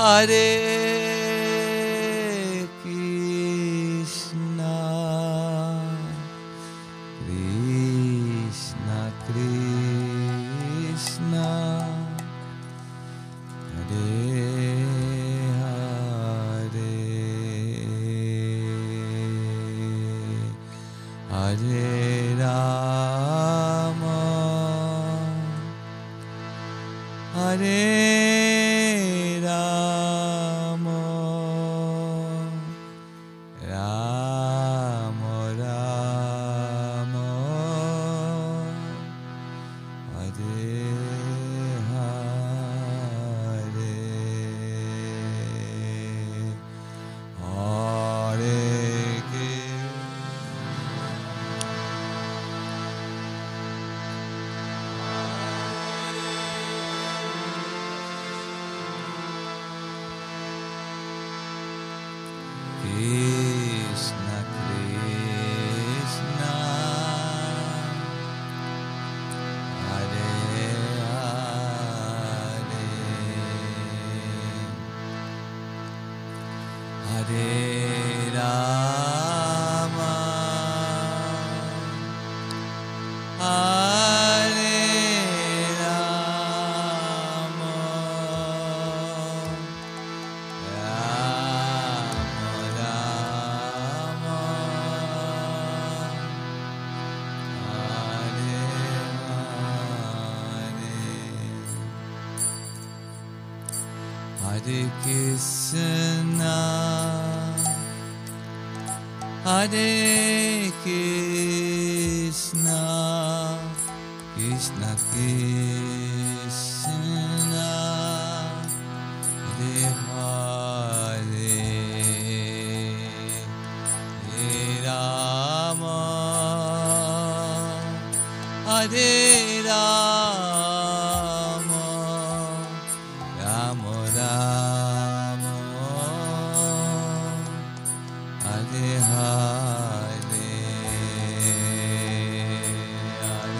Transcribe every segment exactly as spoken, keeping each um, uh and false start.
Hare Krishna, Krishna Krishna, Hare Hare, Hare Rama, Hare Rama, Rama Rama, Hare Hare, Hare Krishna Krishna, Hare Hare, Hare Rama, Hare Rama, Hare Krishna, Hare Krishna, Krishna Krishna, Hare Hare, Hare Rama, Hare Rama, Rama Rama, Hare Hare, Hare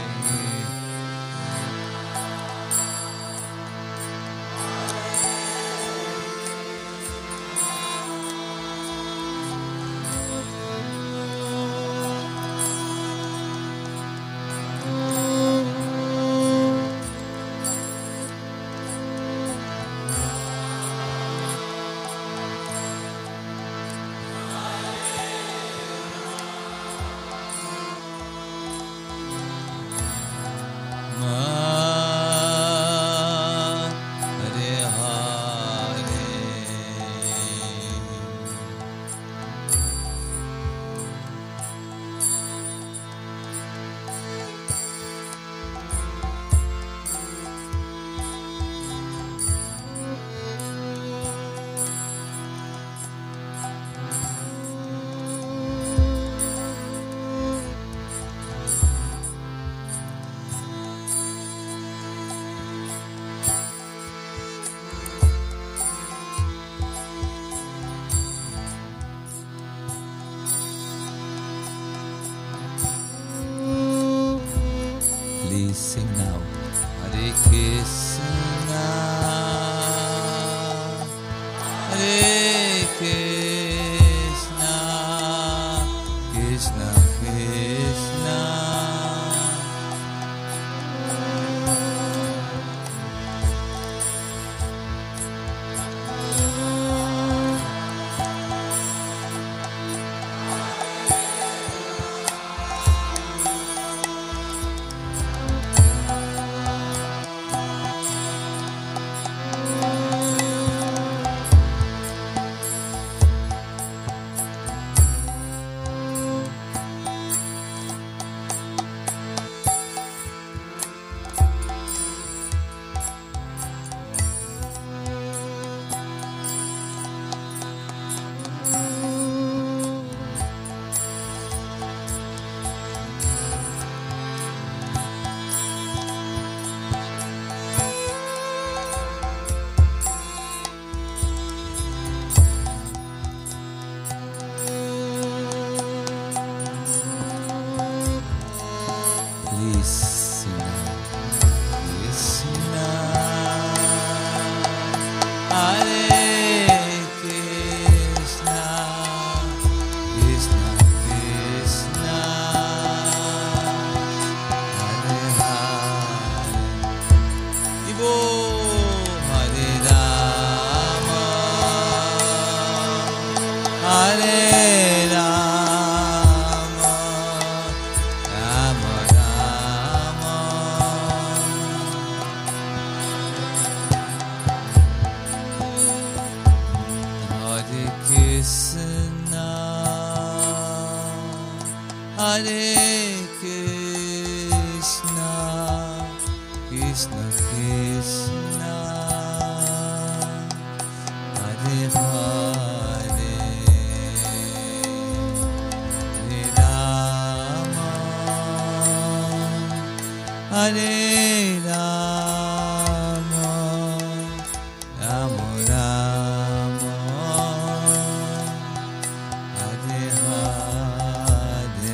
Please sing now. Hare Krishna, Hare Krishna, Krishna Krishna, Hare Hare Krishna, Krishna Krishna, Hare Hare, Hare Rama, Hare Rama, Rama Rama, Hare Hare.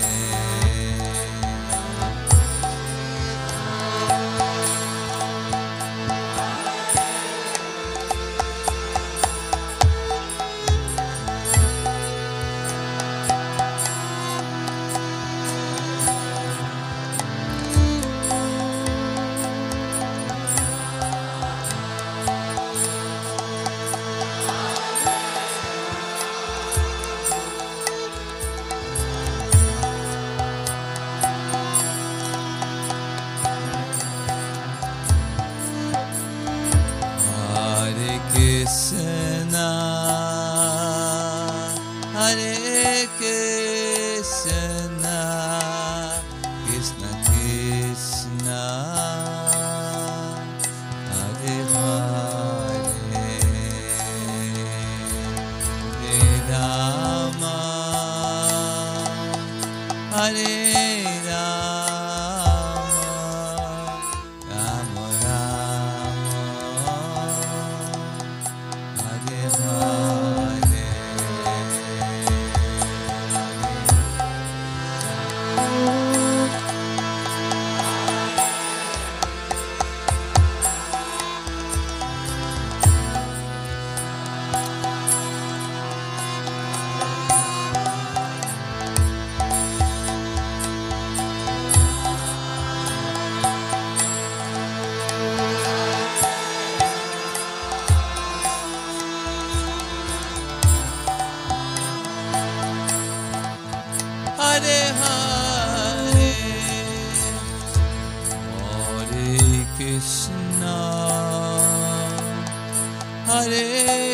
Hare Krishna, Hare Krishna, Krishna Krishna, Hare Hare, Hare Rama, Hare Rama, Rama Rama, Hare Hare. Hare Hare, Hare Krishna, Hare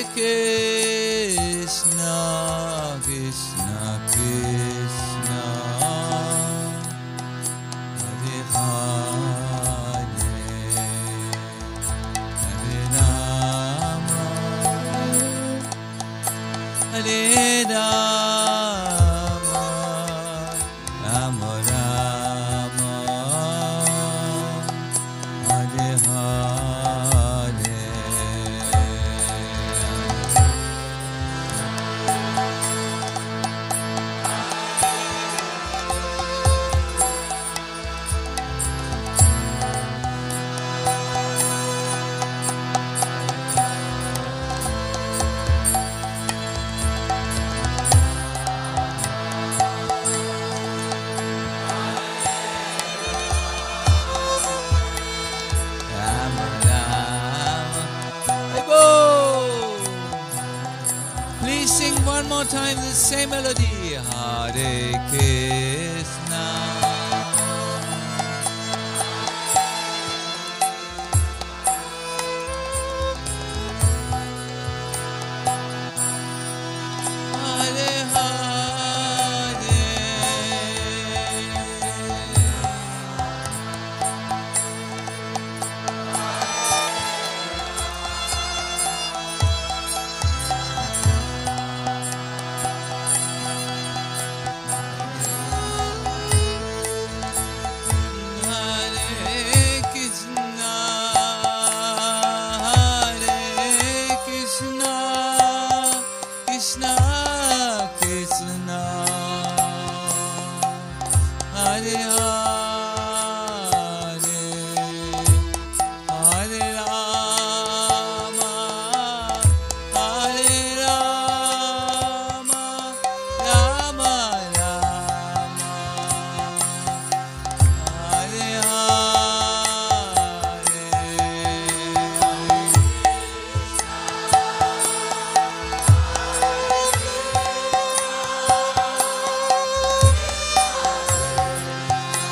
Krishna, Krishna Krishna, Hare Hare, Hare Rama, Hare Rama, Rama Rama, Hare Hare. Rama Rama. Hey, go! Please sing one more time the same melody. Hare Krishna. Hare Hare. Hare Krishna, Hare Krishna, Krishna Krishna, Hare Hare, Hare Rama, Hare Rama, Rama Rama, Hare Hare.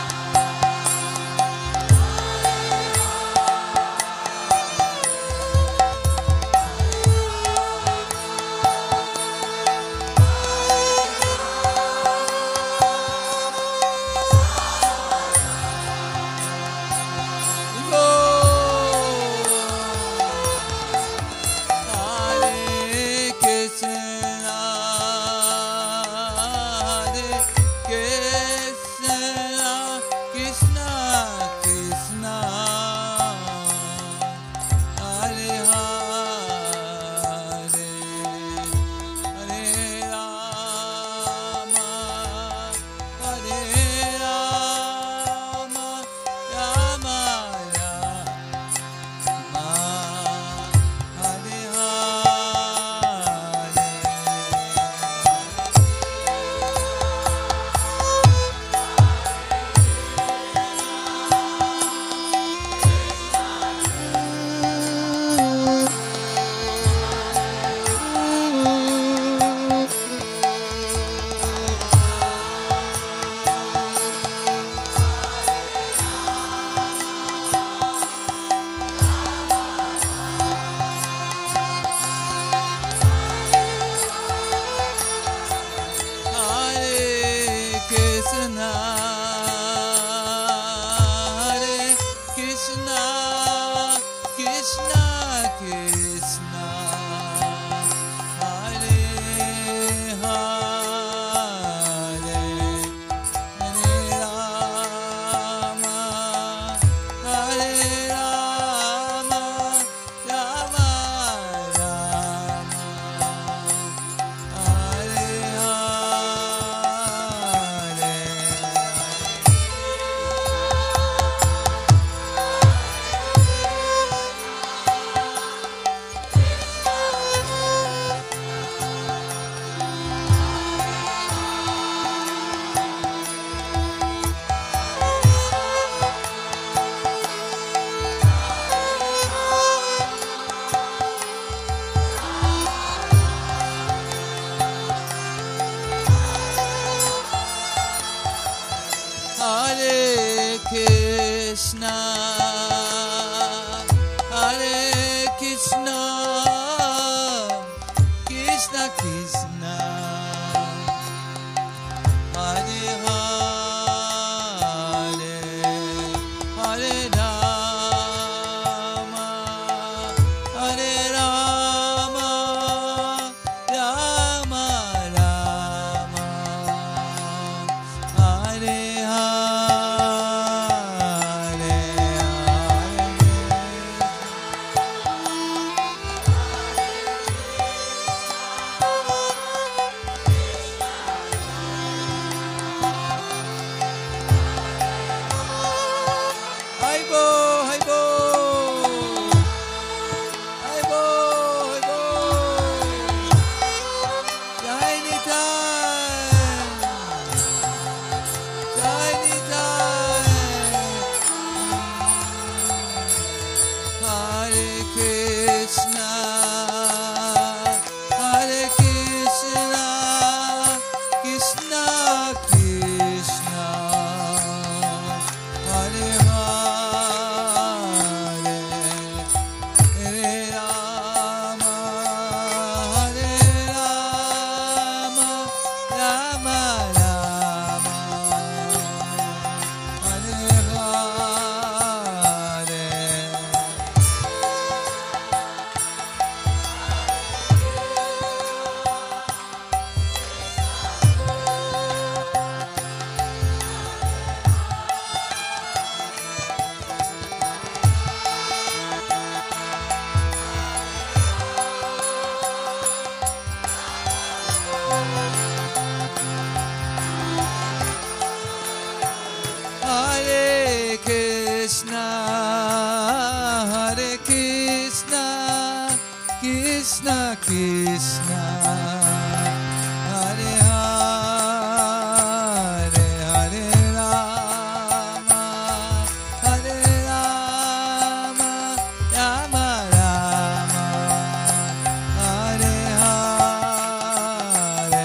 Krishna, Hare Krishna, Krishna Krishna, Hare Hare, Hare Rama, Hare Rama, Rama Rama, Hare Hare, Hai bo, hai bo, hai bo, hai bo, Jai Nitai, Jai Nitai, Hare Krishna, Hare Krishna, Krishna Krishna, Hare Hare, Hare Rama, Hare Rama, Rama Rama, Hare Hare. Hare Krishna, Hare Krishna, Krishna Krishna, Hare Hare, Hare Rama, Hare Rama, Rama Rama, Hare Hare.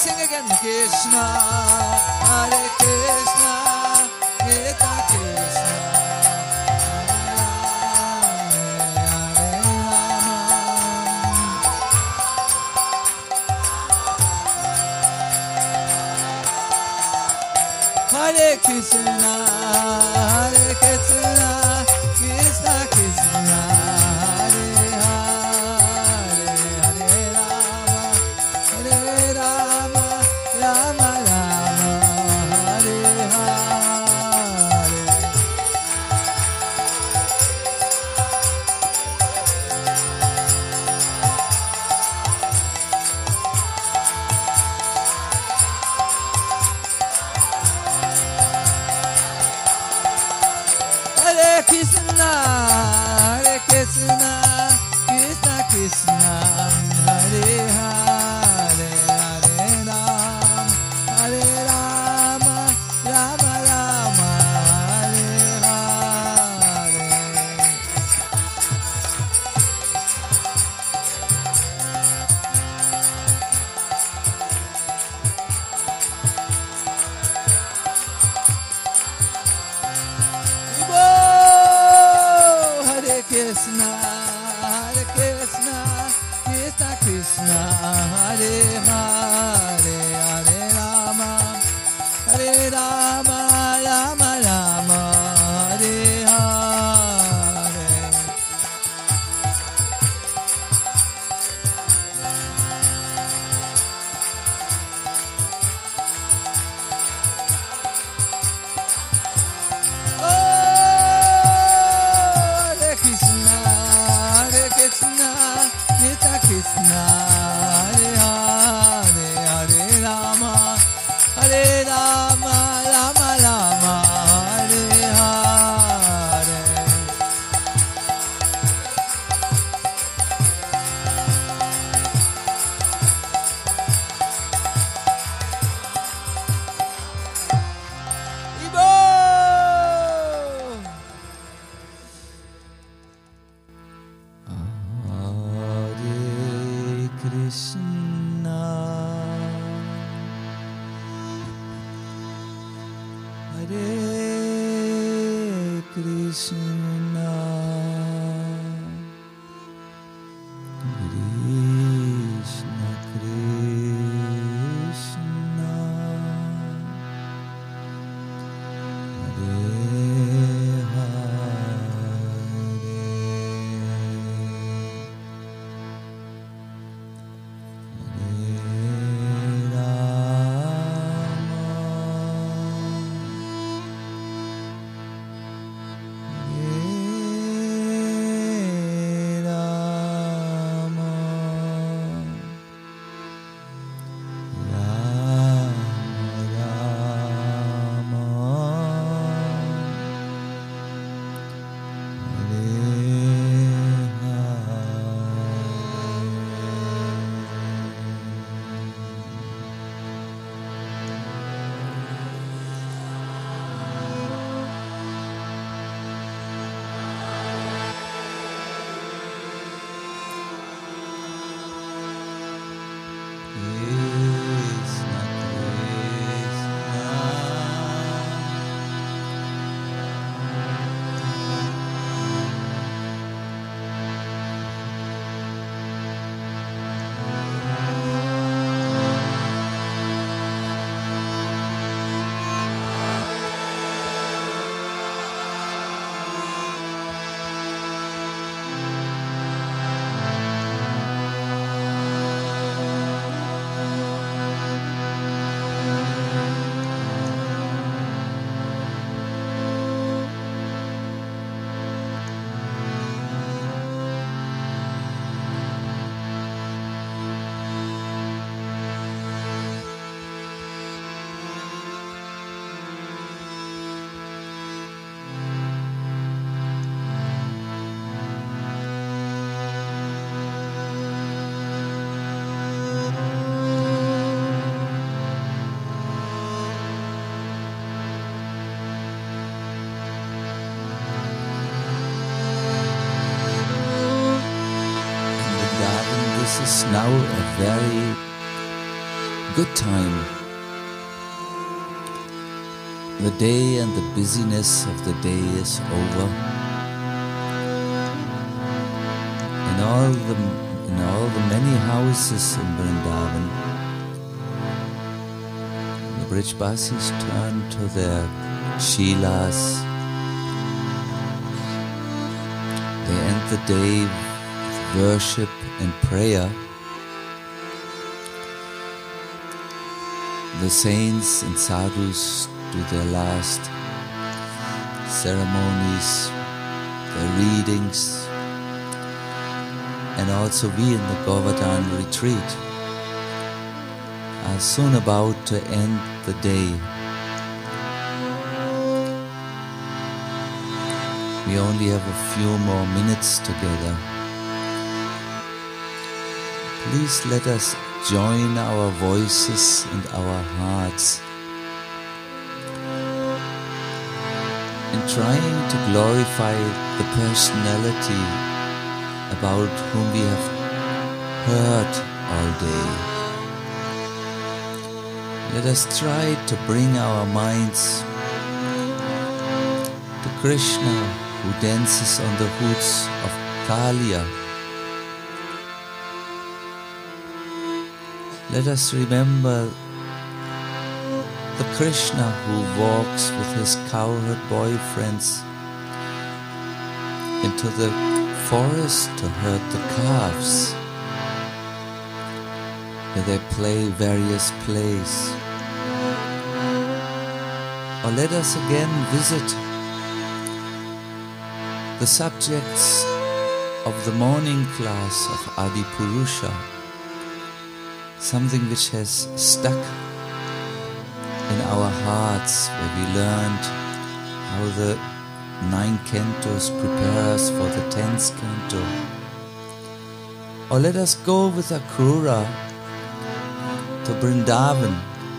sing again. Krishna, Hare Krishna, Krishna Krishna, Hare Krishna, Hare Krishna, Krishna Krishna, Hare Hare, Hare Rama, Hare Rama, Rama Rama, Hare Hare. Hare Krishna, Hare Krishna, Krishna Krishna, Hare Hare, Hare Rama, Hare Rama, Rama Rama, Hare Hare. Hare Krishna, Hare Krishna, Krishna Krishna, Hare Hare, Hare Rama, Hare Rama, Rama Rama, Hare Hare. Oh, Hare Krishna, Hare Krishna, Krishna Krishna, Hare Hare, Hare Rama, Hare Rama, Rama Rama, Hare Hare. Ibo! Hare Krishna, Hare Krishna, Krishna Krishna, Hare This is now a very good time. The day and the busyness of the day is over. In all the, in all the many houses in Vrindavan, the Brijbasis turn to their shilas. They end the day with worship and prayer. The saints and sadhus do their last ceremonies, their readings, and also we in the Govardhan retreat are soon about to end the day. We only have a few more minutes together. Please let us join our voices and our hearts in trying to glorify the personality about whom we have heard all day. Let us try to bring our minds to Krishna, who dances on the hoods of Thalia. Let us remember the Krishna who walks with his cowherd boyfriends into the forest to herd the calves, where they play various plays. Or let us again visit the subjects of the morning class of Adipurusha, something which has stuck in our hearts, where we learned how the nine cantos prepare us for the tenth canto. Or let us go with Akrura to Vrindavan.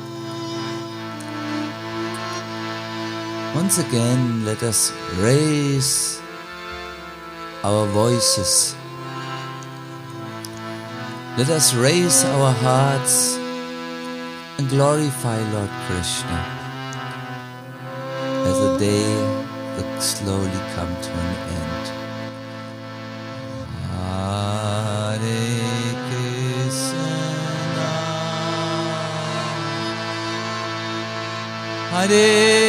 Once again, let us raise our voices. Let us raise our hearts and glorify Lord Krishna as the day will slowly come to an end. Hare Krishna, Hare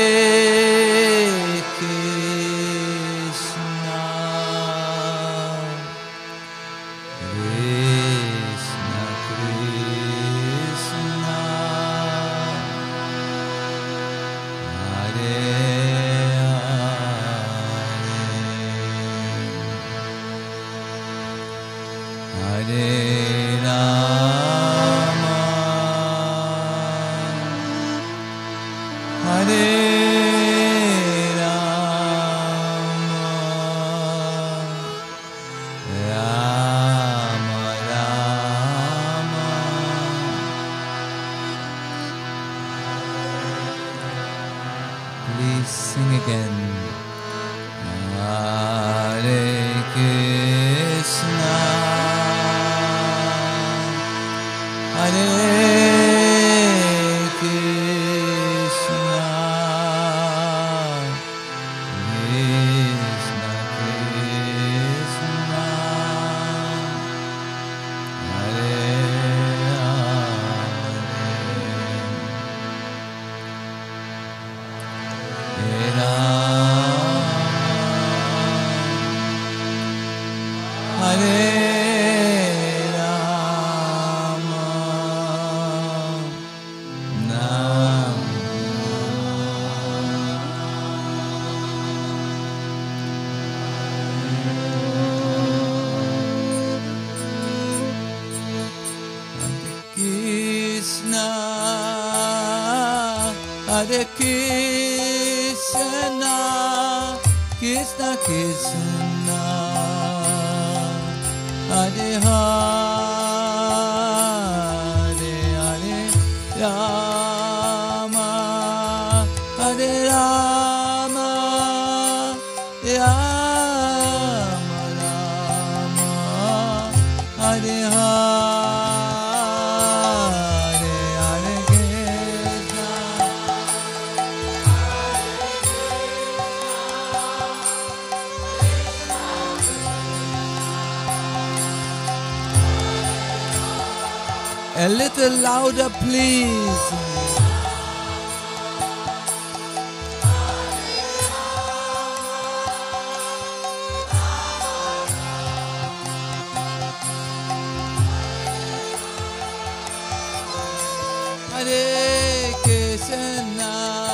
Krishna, Krishna Krishna, Hare Hare Rama, Hare Rama, Rama Rama. Please sing again. Hare Krishna, Hare Krishna, Krishna Krishna, Hare Hare Hare Hare Krishna, Krishna Krishna, Hare Hare, Hare Rama, Hare Rama, Rama Rama, Hare Hare, Hare A little louder, please. Hare Krishna,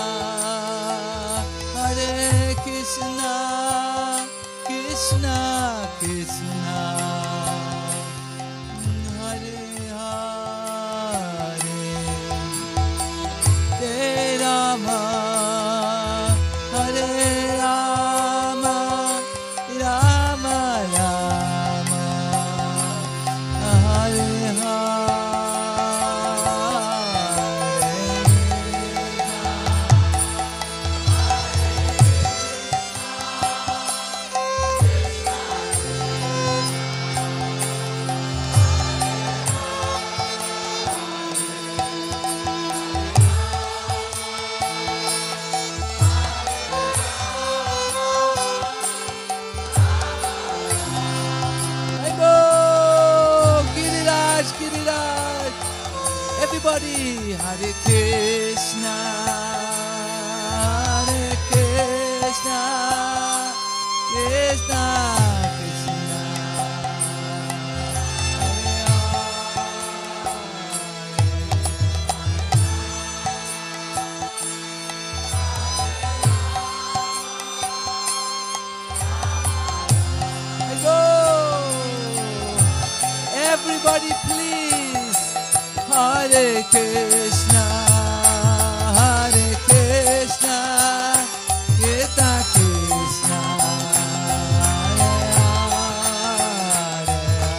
Hare Krishna, Krishna Krishna, Hare Hare, Hare Rama, Hare Rama, Rama Rama, Hare Hare. Everybody, Hare Krishna, Hare Krishna, Krishna Krishna, Hare Hare. I go. Everybody, please. Hare Krishna, Hare Krishna, Krishna Krishna, Hare Hare.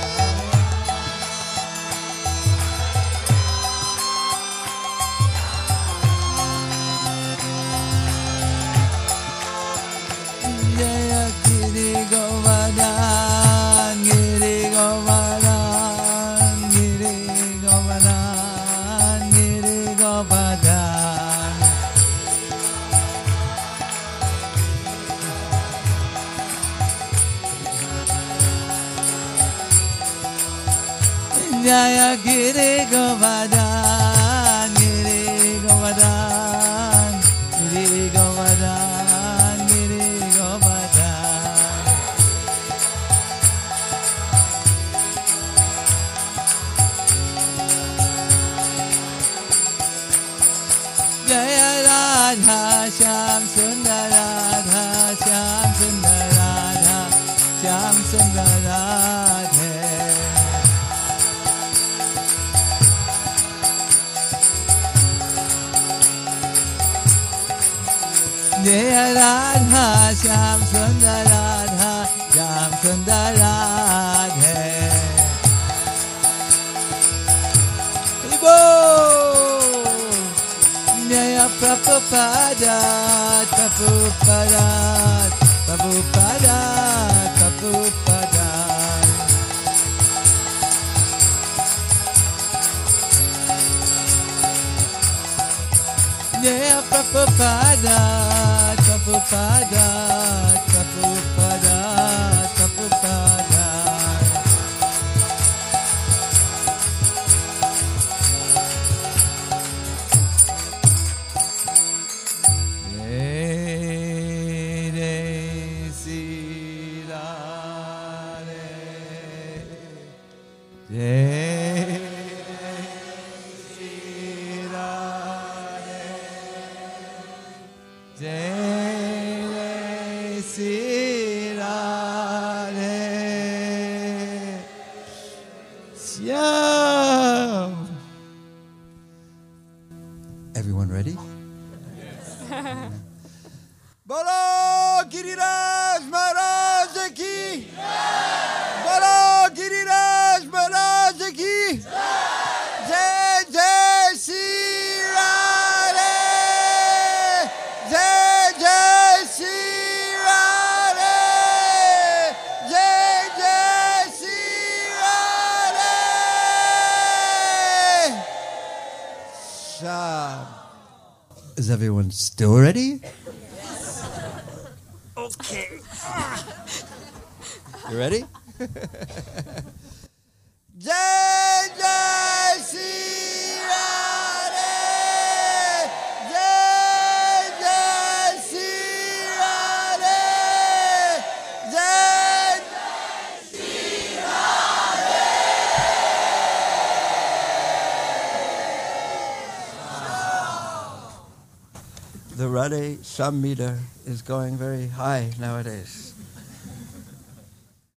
Jaya Giri Govardhan, Giri Govardhan, Giri Govardhan, Giri Govardhan. Jaya Giri Govardhan, Giri Govardhan, Giri Govardhan, Giri Govardhan. Jaya Radha Shyam Sundar Radha Shyam Sundar Radha Shyam Sundar Radhe. Jaya Radha Shyam Sundar Radha Shyam Sundar Radhe. Jaya Prabhupada, Prabhupada, Prabhupada, Prabhupada. Jaya Prabhupada, Prabhupada, Prabhupada, Prabhupada. Everyone ready? Bolo Giriraj Maharaj ki! Bolo Giriraj Maharaj ki! Jai Jai Shri Radhe! Jai Jai Shri Radhe! Jai Jai Shri Radhe! Sham. Is everyone still ready? Okay. You ready? Jai Jai Shri the Radhe Sham meter is going very high nowadays.